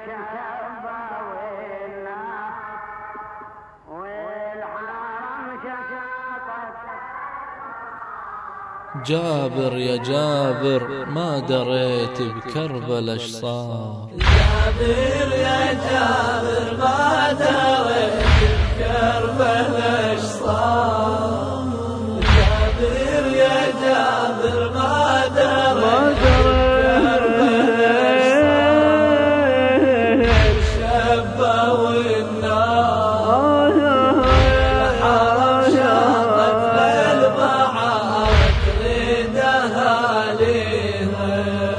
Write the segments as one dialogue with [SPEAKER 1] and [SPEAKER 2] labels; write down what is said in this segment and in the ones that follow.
[SPEAKER 1] جابر يا جابر ما دريت بكربلاء اش صار.
[SPEAKER 2] جابر يا جابر ما دريت بكربلاء اش صار. جابر يا جابر ما دريت بكربلاء اش صار. شبوا النار الحرم شاطت للمعارك ردها ليها.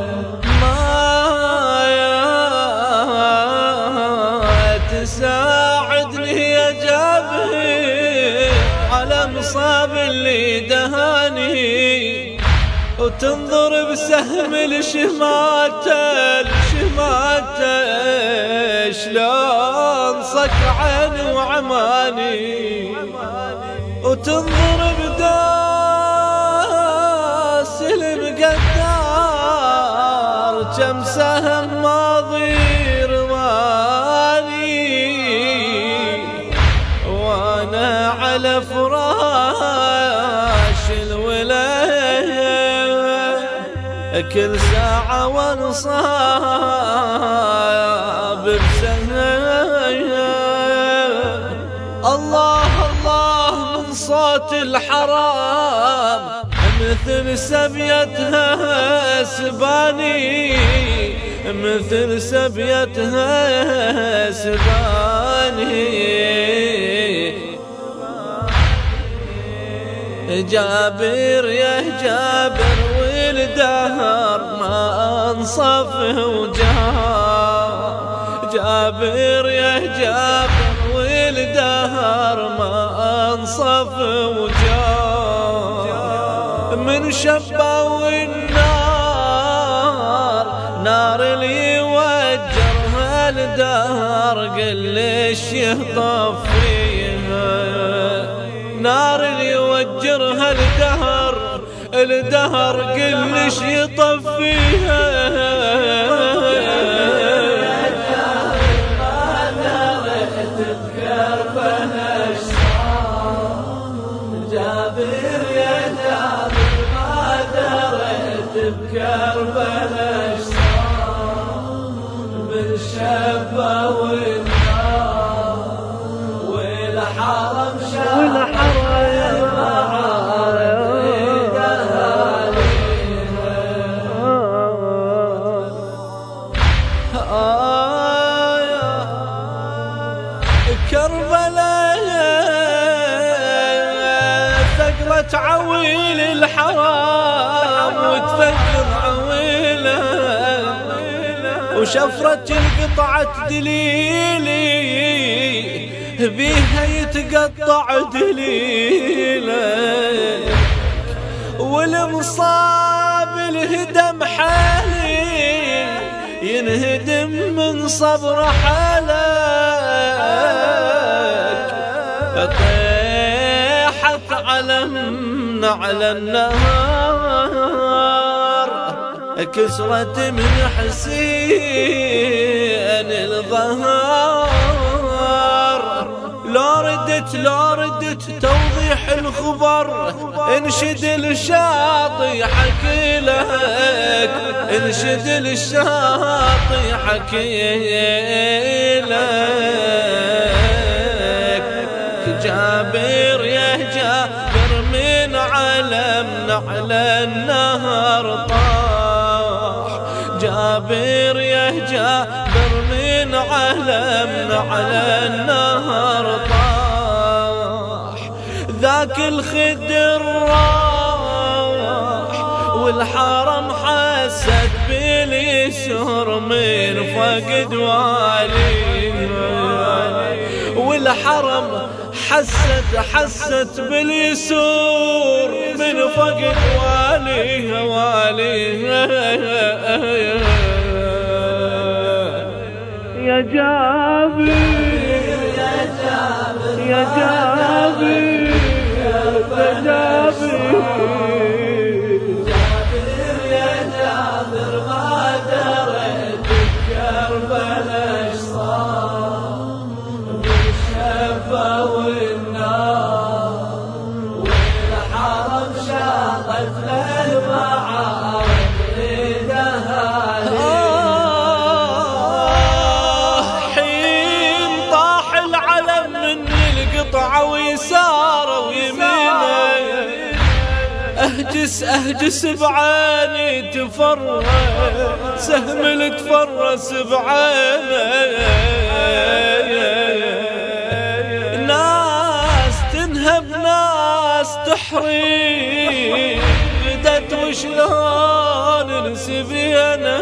[SPEAKER 2] تساعدني يا جابر على مصاب اللي دهاني، وتنظر بسهم الشماتة شلون صقعن وعماني، وتنظر بداس المقدار كم سهم ماضي على فراش الولاية كل ساعة وانصاب بسهايا. الله الله من صوت الحرام مثل سبيتها سباني، مثل سبيتها سباني. جابر يا جابر والدهر ما انصف وجار. جابر يا جابر والدهر ما انصف وجار. من شبوا النار نار اللي يوجرها الدهر قلش يطفيها. نار اللي يوجرها الدهر قلش يطفيها. جابر يا جابر ما دريت بكربلاء اش صار. بالشبه والنار والحرم شاطت كربلاء ثقلت عويل الحرام وتفكر عويله، وشفرت القطعة دليلي بيها يتقطع دليله، والمصاب الهدم حالي ينهدم من صبر حالك. طيحت علمنا على النهار كسرت من حسين الظهر. لو ردت توضيح الخبر انشد الشاطي حكي لك، انشد الشاطي حكي لك. جابر يا جابر من علمنا على النهر طاح. جابر يا جابر من علمنا على النهر طاح. ذاك الخدر راح والحرم حست باليسر من فقد واليه، والحرم حست باليسور من فقد واليه.
[SPEAKER 3] يا جابر
[SPEAKER 2] يا جابر
[SPEAKER 3] يا جابر يا جابر.
[SPEAKER 2] جابر يا جابر ما دريت بكربلاء ويساره ويمينه، اهجس بعيني تفرس، سهم تفرس بعينه. ناس تنهب ناس تحريم، غدت وشلون نسبينا،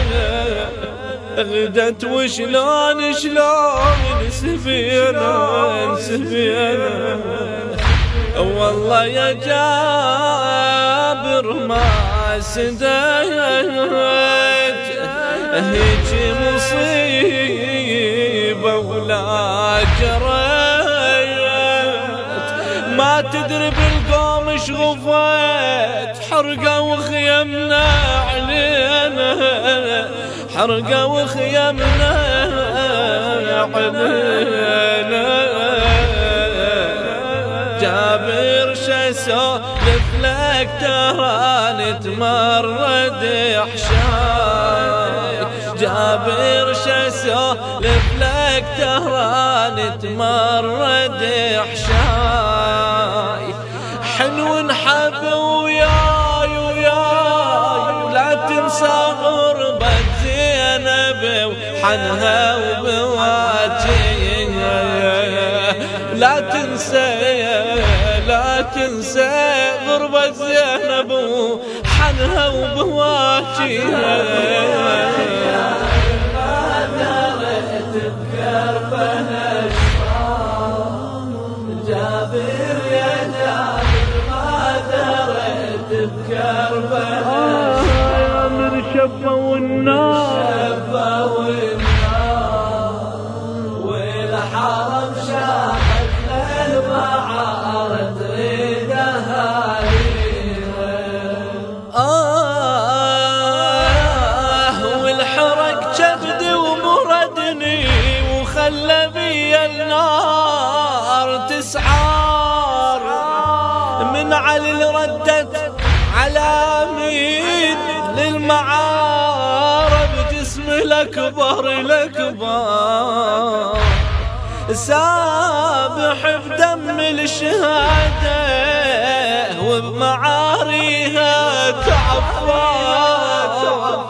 [SPEAKER 2] غدت وشلون نسبينا. والله يا جابر ما سديت هيج مصيبة ولا جريت، ما تدري بالقوم شغفت، حرقة وخيمنا علينا، حرقة وخيمنا علينا. جابر شسولف لك ترى نتمرد حشاي، جابر شسولف لك ترى نتمرد حشاي. حلو نحب وياي ولا تنسى غربة زينب وحنها وبواجيها، لا تنسى غربة زينب وحنها وبواجيها. ما دريت بكربها شلون جابر يا جابر، ما دريت بكربها
[SPEAKER 3] من شبه والنار
[SPEAKER 2] والحرم شاقت للبعار تريدها والحرق كبدي ومردني، وخلى بي النار تسعار. من علي ردت على مين للمعارب، جسم الأكبر سابح بدم الشهادة وبمعاريها تعفار.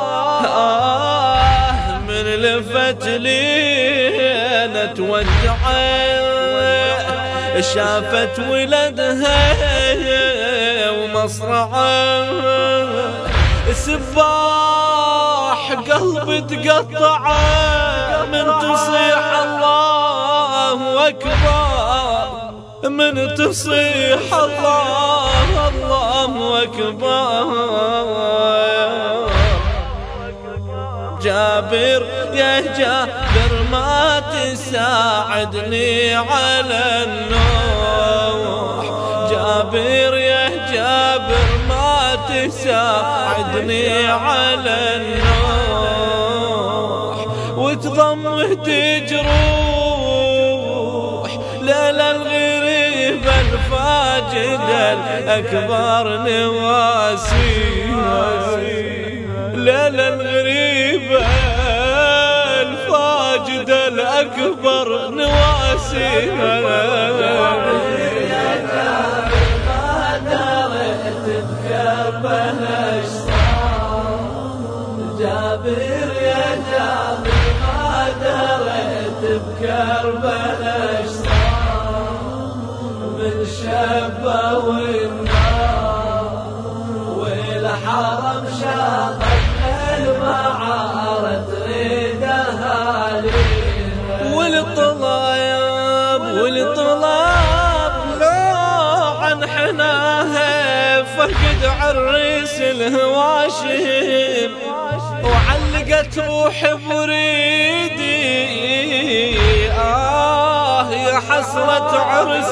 [SPEAKER 2] من لفت لينا تودعت، شافت ولدها ومصرعه، سباح قلبي تقطعه من تصيح الله أكبر، من تصيح الله أكبر. جابر يا جابر ما تساعدني على النوح، جابر يا جابر ما تساعدني على النوح، وتضمه تجروح ليلة الغريب الفاجد الأكبر نواسيها، ليلة الغريب الفاجد الأكبر نواسيها. جابر يا جابر ما دريت بكربلا ايش صار، من شبه والنار والحرم شاقت المعار تريدها ليها، والطلاب لو عن حناها فقد عريس الهواشم، وعلقت روحي بريدي يا حسرة عرس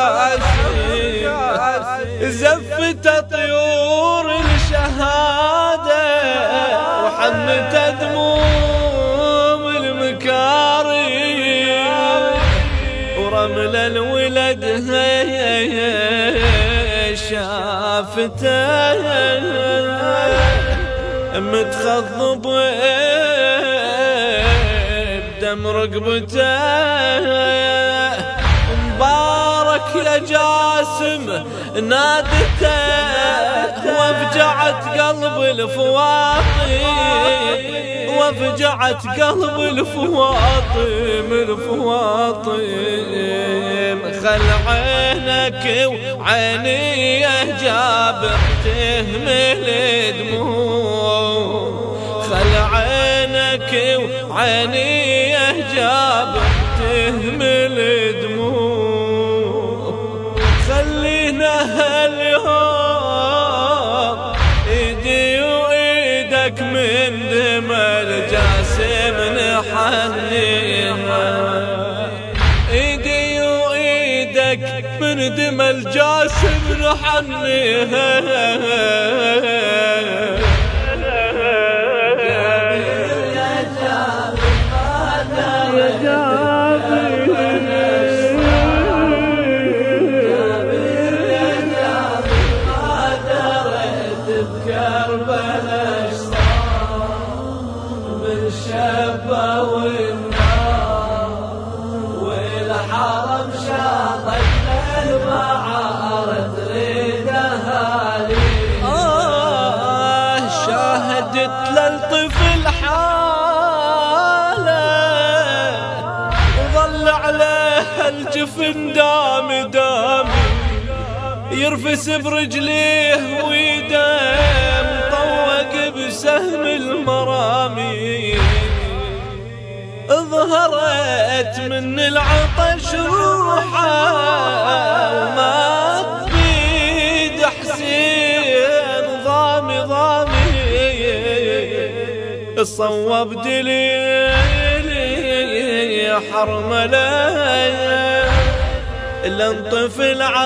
[SPEAKER 2] جاسم، زفت طيور الشهادة وحنت دموم المكاري، ورمل الولد شافته متخضب بدم رقبته، نورك يا جاسم نادته وفجعت قلب الفواطم وفجعت قلب الفواطم خل عينك وعيني يا جابر تهمل دموع خل عينك وعيني يا جابر تهمل دموع خلينا هاليوم ايدي وايدك من دم الجاسم نحنيها ايدي وايدك من دم الجاسم نحنيها
[SPEAKER 4] الشبة والنار والحرم شاطت المعار تريدها لي
[SPEAKER 2] شاهدت للطفل حاله وظل عليه الجفن دامي يرفس برجليه ويديه مطوق بسهم المرامي ظهرت من العطش روحه وما بيد حسين ضامي صوب دليلي حرمله لنطف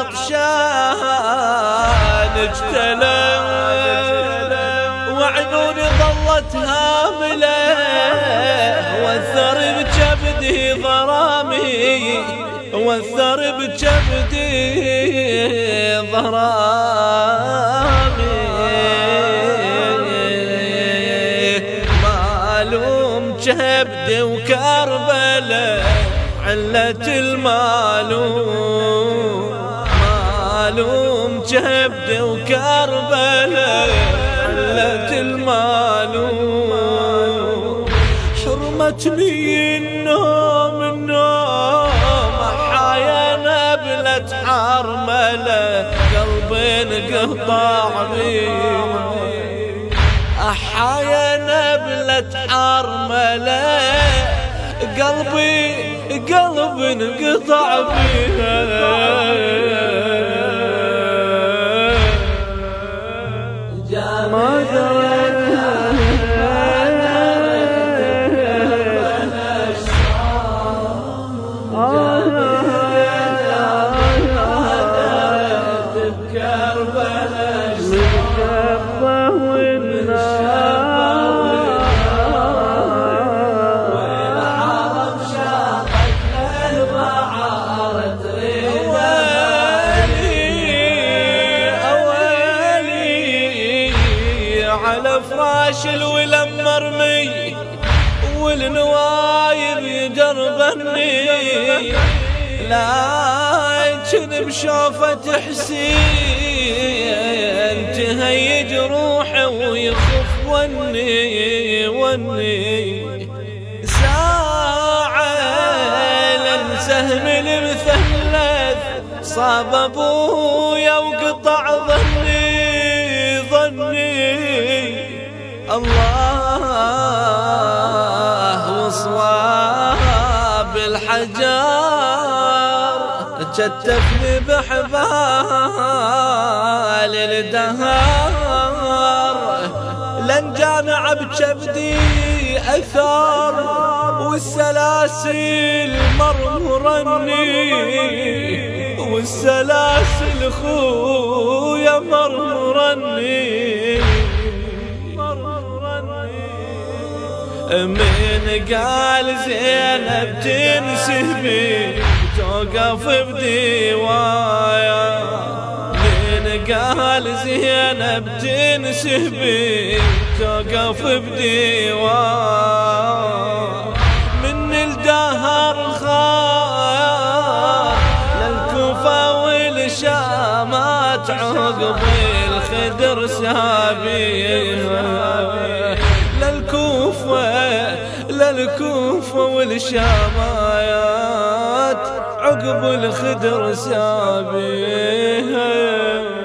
[SPEAKER 2] العطشان اجتلى وعيوني ظلت هاملة والثر بجبدي ضرامي والثر بجبدي ضرامي معلوم جبدي وكربلة علة المعلوم جبدي وكربلة علة المعلوم حرمتني النوم حايا نبلة حرملة قلبي انقطع بيه حايا نبلة حرملة قلبي انقطع بيها
[SPEAKER 3] ما
[SPEAKER 2] على فراش الولم مرمي والنوايب يدربني لكن بشوفة حسين تهيج روحي ويخف وني ساعة لن سهم المثلث صاب ابويا وقطع ظني الله وصواب الحجار جتفني بحبال الدهار لن جامع بجبدي أثار والسلاسل مرمرني والسلاسل خويا مرمرني من قال زينب تنسبي توقف بديوايا من قال زينب تنسبي توقف بديوايا من الدهر خايا للكوفة عاشت عقب الخدر سابيها للكوفة والشامات عقب الخدر سابيها.